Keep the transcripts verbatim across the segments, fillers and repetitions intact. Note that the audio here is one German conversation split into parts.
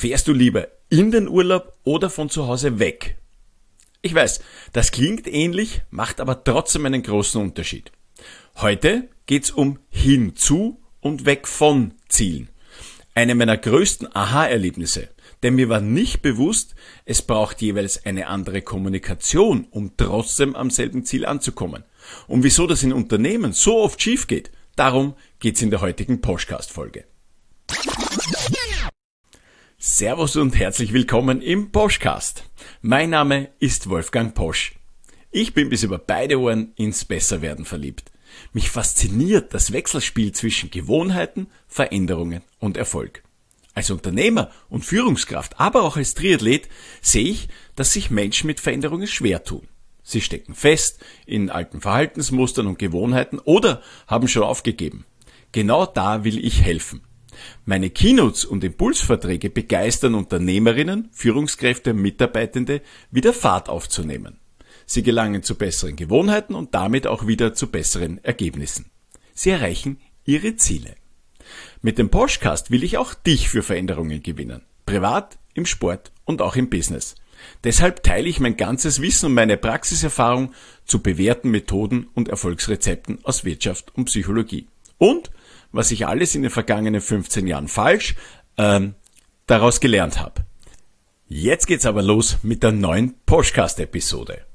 Fährst du lieber in den Urlaub oder von zu Hause weg? Ich weiß, das klingt ähnlich, macht aber trotzdem einen großen Unterschied. Heute geht's um hinzu und weg von Zielen. Eine meiner größten Aha-Erlebnisse, denn mir war nicht bewusst, es braucht jeweils eine andere Kommunikation, um trotzdem am selben Ziel anzukommen. Und wieso das in Unternehmen so oft schief geht, darum geht's in der heutigen Poschcast-Folge. Servus und herzlich willkommen im Poschcast. Mein Name ist Wolfgang Posch. Ich bin bis über beide Ohren ins Besserwerden verliebt. Mich fasziniert das Wechselspiel zwischen Gewohnheiten, Veränderungen und Erfolg. Als Unternehmer und Führungskraft, aber auch als Triathlet sehe ich, dass sich Menschen mit Veränderungen schwer tun. Sie stecken fest in alten Verhaltensmustern und Gewohnheiten oder haben schon aufgegeben. Genau da will ich helfen. Meine Keynotes und Impulsvorträge begeistern Unternehmerinnen, Führungskräfte und Mitarbeitende, wieder Fahrt aufzunehmen. Sie gelangen zu besseren Gewohnheiten und damit auch wieder zu besseren Ergebnissen. Sie erreichen ihre Ziele. Mit dem Poschcast will ich auch dich für Veränderungen gewinnen. Privat, im Sport und auch im Business. Deshalb teile ich mein ganzes Wissen und meine Praxiserfahrung zu bewährten Methoden und Erfolgsrezepten aus Wirtschaft und Psychologie. Und was ich alles in den vergangenen fünfzehn Jahren falsch ähm, daraus gelernt habe. Jetzt geht's aber los mit der neuen Poschcast-Episode.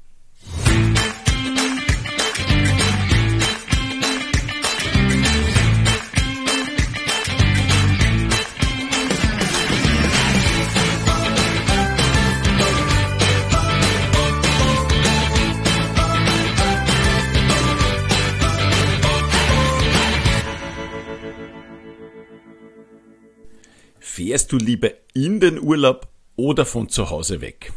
Fährst du lieber in den Urlaub oder von zu Hause weg?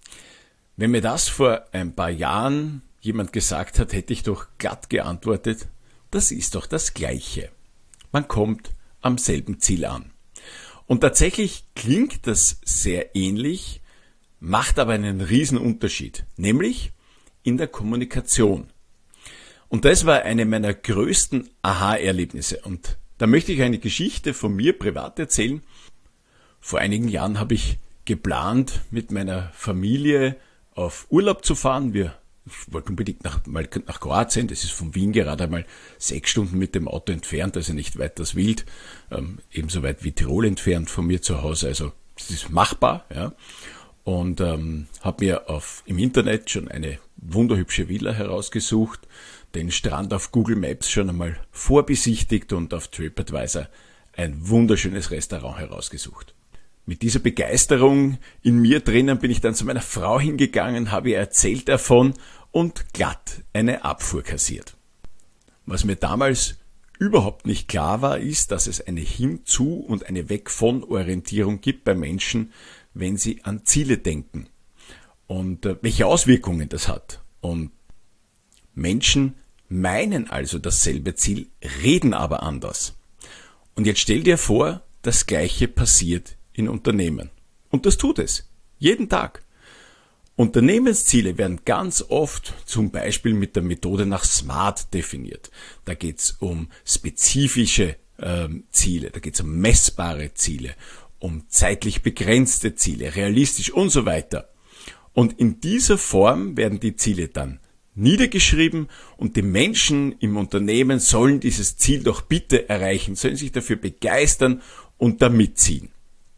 Wenn mir das vor ein paar Jahren jemand gesagt hat, hätte ich doch glatt geantwortet, das ist doch das Gleiche. Man kommt am selben Ziel an. Und tatsächlich klingt das sehr ähnlich, macht aber einen riesen Unterschied, nämlich in der Kommunikation. Und das war eine meiner größten Aha-Erlebnisse. Und da möchte ich eine Geschichte von mir privat erzählen. Vor einigen Jahren habe ich geplant, mit meiner Familie auf Urlaub zu fahren. Wir wollten unbedingt nach, mal nach Kroatien. Das ist von Wien gerade einmal sechs Stunden mit dem Auto entfernt, also nicht weit das Wild. Ähm, ebenso weit wie Tirol entfernt von mir zu Hause. Also das ist machbar. Ja. Und ähm, habe mir auf im Internet schon eine wunderhübsche Villa herausgesucht, den Strand auf Google Maps schon einmal vorbesichtigt und auf TripAdvisor ein wunderschönes Restaurant herausgesucht. Mit dieser Begeisterung in mir drinnen bin ich dann zu meiner Frau hingegangen, habe ihr erzählt davon und glatt eine Abfuhr kassiert. Was mir damals überhaupt nicht klar war, ist, dass es eine Hinzu- und eine Weg-von-Orientierung gibt bei Menschen, wenn sie an Ziele denken und äh, welche Auswirkungen das hat. Und Menschen meinen also dasselbe Ziel, reden aber anders. Und jetzt stell dir vor, das Gleiche passiert in Unternehmen. Und das tut es. Jeden Tag. Unternehmensziele werden ganz oft zum Beispiel mit der Methode nach SMART definiert. Da geht es um spezifische ähm, Ziele, da geht es um messbare Ziele, um zeitlich begrenzte Ziele, realistisch und so weiter. Und in dieser Form werden die Ziele dann niedergeschrieben und die Menschen im Unternehmen sollen dieses Ziel doch bitte erreichen, sollen sich dafür begeistern und da mitziehen.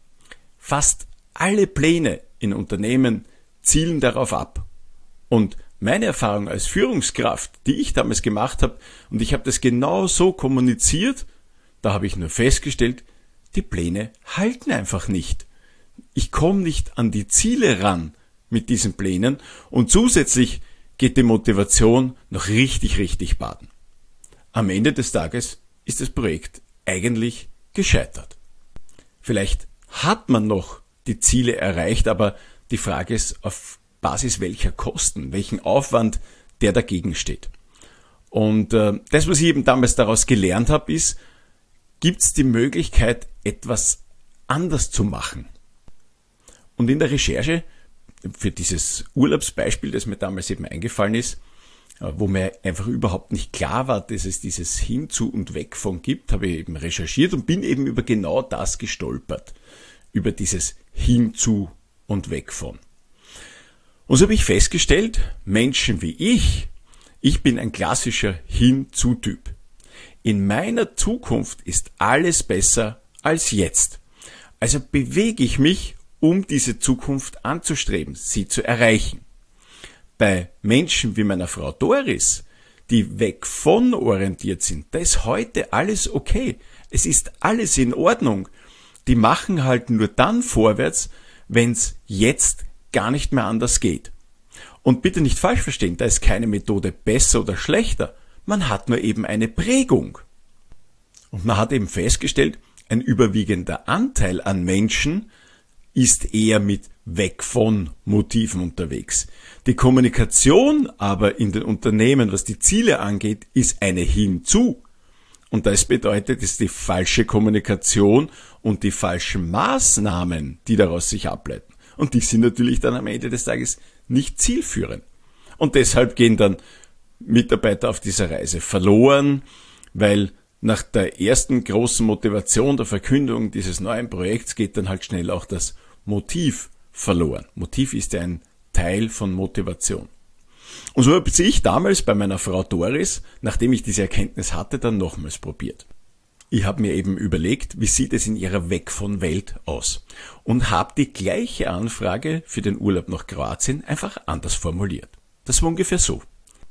Fast alle Pläne in Unternehmen zielen darauf ab. Und meine Erfahrung als Führungskraft, die ich damals gemacht habe, und ich habe das genau so kommuniziert, da habe ich nur festgestellt, die Pläne halten einfach nicht. Ich komme nicht an die Ziele ran mit diesen Plänen und zusätzlich geht die Motivation noch richtig, richtig baden. Am Ende des Tages ist das Projekt eigentlich gescheitert. Vielleicht hat man noch die Ziele erreicht, aber die Frage ist, auf Basis welcher Kosten, welchen Aufwand der dagegen steht. Und äh, das, was ich eben damals daraus gelernt habe, ist, gibt es die Möglichkeit, etwas anders zu machen. Und in der Recherche für dieses Urlaubsbeispiel, das mir damals eben eingefallen ist, wo mir einfach überhaupt nicht klar war, dass es dieses Hinzu und Weg von gibt, habe ich eben recherchiert und bin eben über genau das gestolpert. über dieses Hinzu und weg von. Und so habe ich festgestellt, Menschen wie ich, ich bin ein klassischer Hinzu-Typ. In meiner Zukunft ist alles besser als jetzt. Also bewege ich mich, um diese Zukunft anzustreben, sie zu erreichen. Bei Menschen wie meiner Frau Doris, die weg von orientiert sind, da ist heute alles okay. Es ist alles in Ordnung. Die machen halt nur dann vorwärts, wenn es jetzt gar nicht mehr anders geht. Und bitte nicht falsch verstehen, da ist keine Methode besser oder schlechter. Man hat nur eben eine Prägung. Und man hat eben festgestellt, ein überwiegender Anteil an Menschen ist eher mit weg von Motiven unterwegs. Die Kommunikation aber in den Unternehmen, was die Ziele angeht, ist eine hinzu. Und das bedeutet, es ist die falsche Kommunikation und die falschen Maßnahmen, die daraus sich ableiten. Und die sind natürlich dann am Ende des Tages nicht zielführend. Und deshalb gehen dann Mitarbeiter auf dieser Reise verloren, weil nach der ersten großen Motivation der Verkündung dieses neuen Projekts geht dann halt schnell auch das Motiv verloren. Motiv ist ja ein Teil von Motivation. Und so habe ich damals bei meiner Frau Doris, nachdem ich diese Erkenntnis hatte, dann nochmals probiert. Ich habe mir eben überlegt, wie sieht es in ihrer Weg von Welt aus und habe die gleiche Anfrage für den Urlaub nach Kroatien einfach anders formuliert. Das war ungefähr so.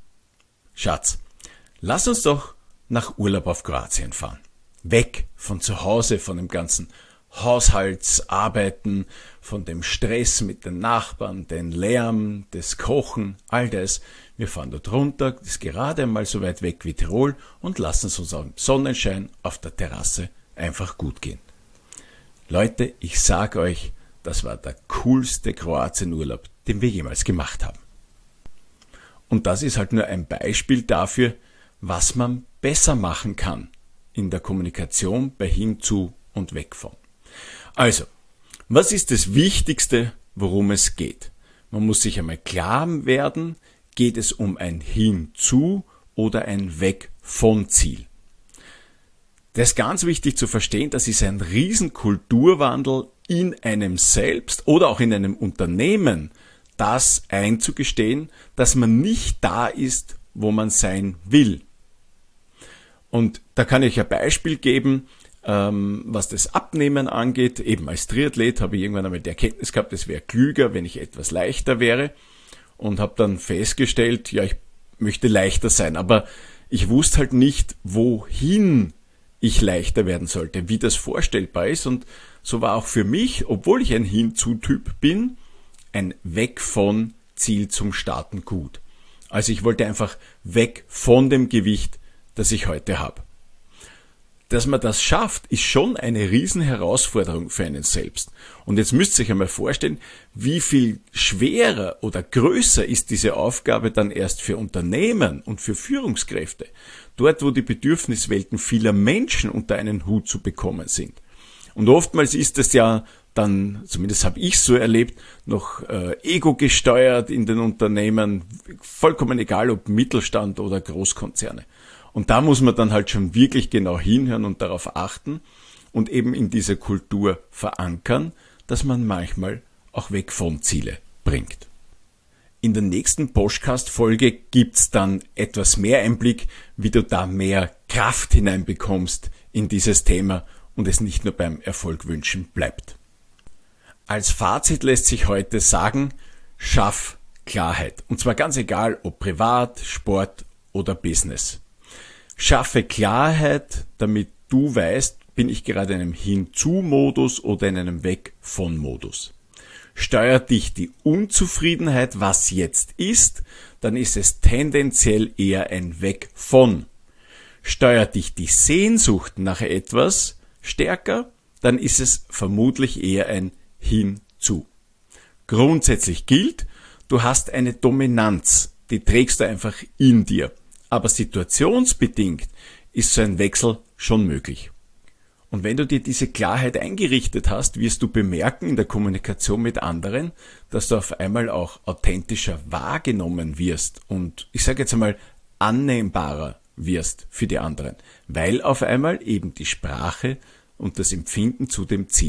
Schatz, lass uns doch nach Urlaub auf Kroatien fahren. Weg von zu Hause, von dem ganzen Haushaltsarbeiten, von dem Stress mit den Nachbarn, den Lärm, das Kochen, all das. Wir fahren dort runter, das ist gerade einmal so weit weg wie Tirol und lassen es uns am Sonnenschein auf der Terrasse einfach gut gehen. Leute, ich sag euch, das war der coolste Kroatienurlaub, den wir jemals gemacht haben. Und das ist halt nur ein Beispiel dafür, was man besser machen kann in der Kommunikation bei hinzu und weg von. Also, was ist das Wichtigste, worum es geht? Man muss sich einmal klar werden, geht es um ein Hinzu oder ein Weg von Ziel. Das ist ganz wichtig zu verstehen, das ist ein riesen Kulturwandel in einem selbst oder auch in einem Unternehmen, das einzugestehen, dass man nicht da ist, wo man sein will. Und da kann ich ein Beispiel geben, ähm, was das Abnehmen angeht. Eben als Triathlet habe ich irgendwann einmal die Erkenntnis gehabt, es wäre klüger, wenn ich etwas leichter wäre und habe dann festgestellt, ja, ich möchte leichter sein, aber ich wusste halt nicht, wohin ich leichter werden sollte, wie das vorstellbar ist, und so war auch für mich, obwohl ich ein Hinzu-Typ bin, ein Weg von Ziel zum Starten gut. Also ich wollte einfach weg von dem Gewicht, das ich heute habe. Dass man das schafft, ist schon eine Riesenherausforderung für einen selbst. Und jetzt müsst ihr euch einmal vorstellen, wie viel schwerer oder größer ist diese Aufgabe dann erst für Unternehmen und für Führungskräfte. Dort, wo die Bedürfniswelten vieler Menschen unter einen Hut zu bekommen sind. Und oftmals ist es ja dann, zumindest habe ich so erlebt, noch äh, ego gesteuert in den Unternehmen, vollkommen egal ob Mittelstand oder Großkonzerne. Und da muss man dann halt schon wirklich genau hinhören und darauf achten und eben in dieser Kultur verankern, dass man manchmal auch weg von Ziele bringt. In der nächsten Podcast-Folge gibt's dann etwas mehr Einblick, wie du da mehr Kraft hineinbekommst in dieses Thema und es nicht nur beim Erfolg wünschen bleibt. Als Fazit lässt sich heute sagen, schaff Klarheit. Und zwar ganz egal, ob privat, Sport oder Business. Schaffe Klarheit, damit du weißt, bin ich gerade in einem Hinzu-Modus oder in einem Weg-von-Modus. Steuert dich die Unzufriedenheit, was jetzt ist, dann ist es tendenziell eher ein Weg von. Steuert dich die Sehnsucht nach etwas stärker, dann ist es vermutlich eher ein Hinzu. Grundsätzlich gilt, du hast eine Dominanz, die trägst du einfach in dir. Aber situationsbedingt ist so ein Wechsel schon möglich. Und wenn du dir diese Klarheit eingerichtet hast, wirst du bemerken in der Kommunikation mit anderen, dass du auf einmal auch authentischer wahrgenommen wirst und ich sage jetzt einmal annehmbarer wirst für die anderen, weil auf einmal eben die Sprache und das Empfinden zu dem Ziel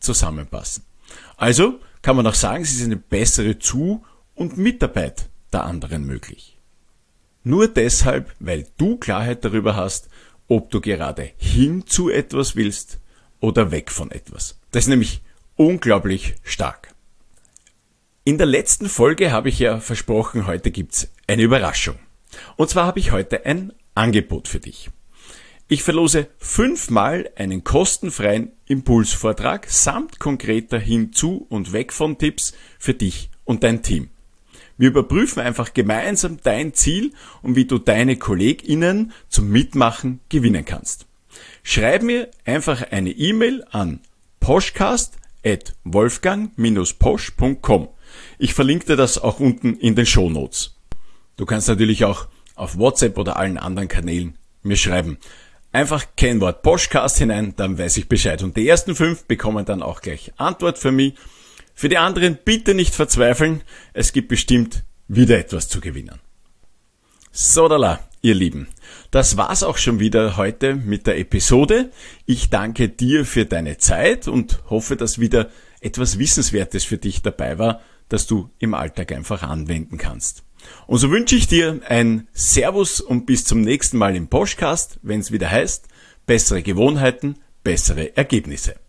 zusammenpassen. Also kann man auch sagen, es ist eine bessere Zu- und Mitarbeit der anderen möglich. Nur deshalb, weil du Klarheit darüber hast, ob du gerade hin zu etwas willst oder weg von etwas. Das ist nämlich unglaublich stark. In der letzten Folge habe ich ja versprochen, heute gibt's eine Überraschung. Und zwar habe ich heute ein Angebot für dich. Ich verlose fünfmal einen kostenfreien Impulsvortrag samt konkreter Hinzu- und Weg von Tipps für dich und dein Team. Wir überprüfen einfach gemeinsam dein Ziel und wie du deine KollegInnen zum Mitmachen gewinnen kannst. Schreib mir einfach eine E-Mail an poschcast at wolfgang dash posch punkt com. Ich verlinke dir das auch unten in den Shownotes. Du kannst natürlich auch auf WhatsApp oder allen anderen Kanälen mir schreiben. Einfach Kennwort Poschcast hinein, dann weiß ich Bescheid. Und die ersten fünf bekommen dann auch gleich Antwort für mich. Für die anderen bitte nicht verzweifeln, es gibt bestimmt wieder etwas zu gewinnen. Sodala, ihr Lieben, das war's auch schon wieder heute mit der Episode. Ich danke dir für deine Zeit und hoffe, dass wieder etwas Wissenswertes für dich dabei war, das du im Alltag einfach anwenden kannst. Und so wünsche ich dir ein Servus und bis zum nächsten Mal im Poschcast, wenn es wieder heißt, bessere Gewohnheiten, bessere Ergebnisse.